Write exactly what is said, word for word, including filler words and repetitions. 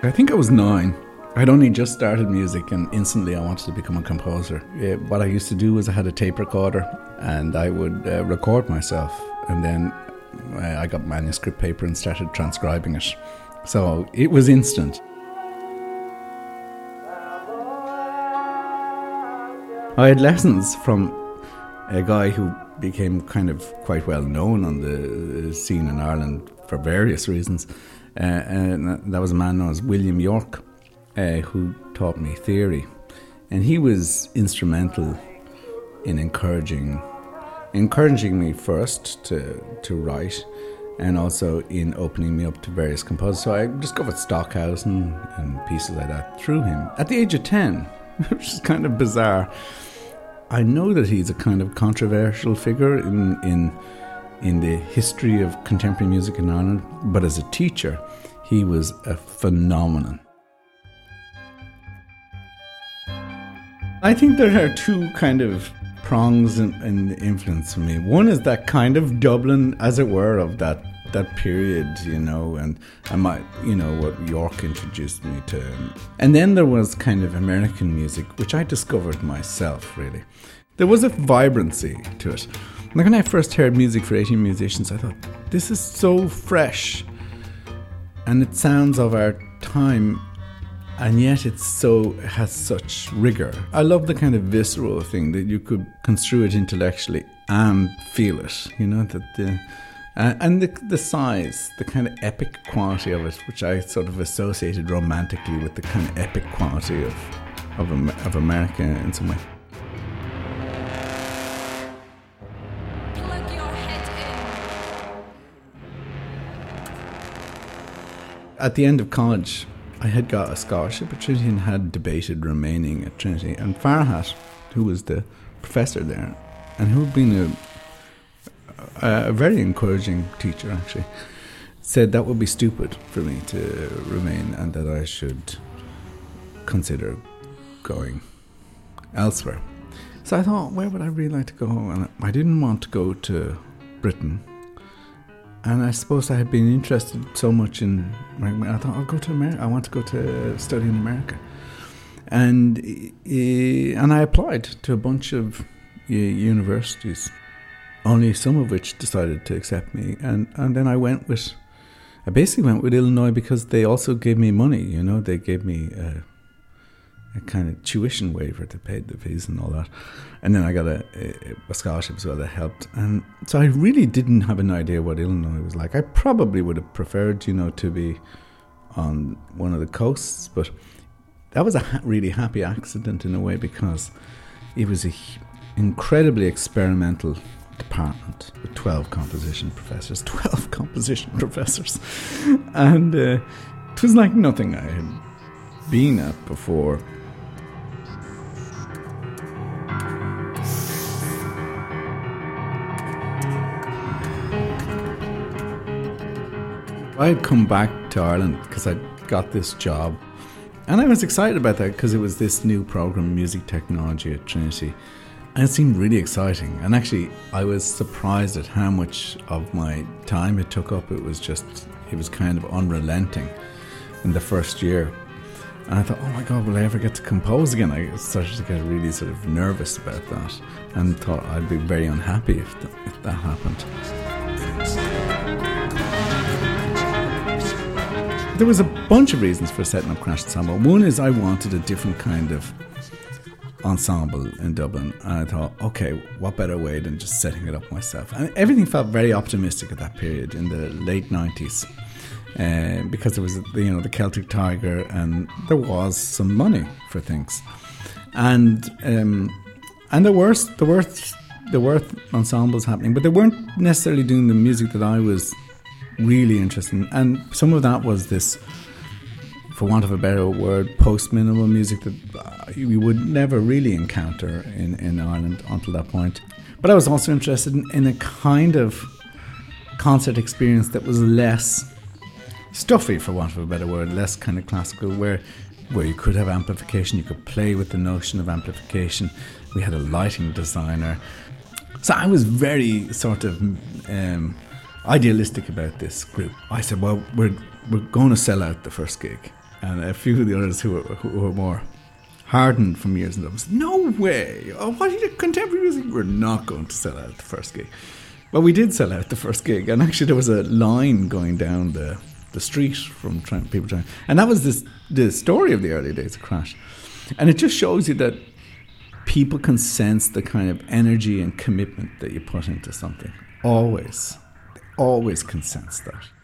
I think I was nine. I'd only just started music and instantly I wanted to become a composer. Yeah, what I used to do was I had a tape recorder and I would uh, record myself, and then uh, I got manuscript paper and started transcribing it. So it was instant. I had lessons from a guy who became kind of quite well known on the scene in Ireland for various reasons. Uh, and that was a man known as William York, uh, who taught me theory. And he was instrumental in encouraging encouraging me first to, to write, and also in opening me up to various composers. So I discovered Stockhausen and pieces like that through him. At the age of ten, which is kind of bizarre. I know that he's a kind of controversial figure in in in the history of contemporary music in Ireland, but as a teacher, he was a phenomenon. I think there are two kind of prongs in, in influence for me. One is that kind of Dublin, as it were, of that that period, you know, and I might, you know, what York introduced me to. And then there was kind of American music, which I discovered myself, really. There was a vibrancy to it. Like when I first heard music for eighteen musicians, I thought, this is so fresh and it sounds of our time, and yet it's so, it has such rigor. I love the kind of visceral thing that you could construe it intellectually and feel it, you know, that the Uh, and the the size, the kind of epic quality of it, which I sort of associated romantically with the kind of epic quality of of, of America in some way. Plug your head in. At the end of college, I had got a scholarship at Trinity and had debated remaining at Trinity. And Farhat, who was the professor there, and who had been a a very encouraging teacher, actually, said that would be stupid for me to remain and that I should consider going elsewhere. So I thought, where would I really like to go? And I didn't want to go to Britain. And I suppose I had been interested so much in, I thought, I'll go to America. I want to go to study in America. And, and I applied to a bunch of universities, only some of which decided to accept me. And, and then I went with, I basically went with Illinois because they also gave me money, you know, they gave me a, a kind of tuition waiver to pay the fees and all that. And then I got a, a scholarship as well that helped. And so I really didn't have an idea what Illinois was like. I probably would have preferred, you know, to be on one of the coasts, but that was a ha- really happy accident in a way because it was an incredibly experimental department with twelve composition professors, twelve composition professors, and uh, it was like nothing I had been at before. I had come back to Ireland because I got this job, and I was excited about that because it was this new program, music technology at Trinity. And it seemed really exciting. And actually, I was surprised at how much of my time it took up. It was just, it was kind of unrelenting in the first year. And I thought, oh my God, will I ever get to compose again? I started to get really sort of nervous about that and thought I'd be very unhappy if, th- if that happened. There was a bunch of reasons for setting up Crash Ensemble. One is I wanted a different kind of ensemble in Dublin, and I thought, okay, what better way than just setting it up myself? And everything felt very optimistic at that period in the late nineties, uh, because there was, you know, the Celtic Tiger, and there was some money for things, and um, and there were there were there were ensembles happening, but they weren't necessarily doing the music that I was really interested in, and some of that was this, for want of a better word, post-minimal music that you would never really encounter in, in Ireland until that point. But I was also interested in, in a kind of concert experience that was less stuffy, for want of a better word, less kind of classical, where where you could have amplification, you could play with the notion of amplification. We had a lighting designer. So I was very sort of um, idealistic about this group. I said, well, we're we're going to sell out the first gig. And a few of the others who were, who were more hardened from years and was no way. Oh, what are you, contemporary music? We're not going to sell out the first gig. Well, we did sell out the first gig, and actually there was a line going down the the street from trying, people trying, and that was this the story of the early days of Crash, and it just shows you that people can sense the kind of energy and commitment that you put into something. Always, they always can sense that.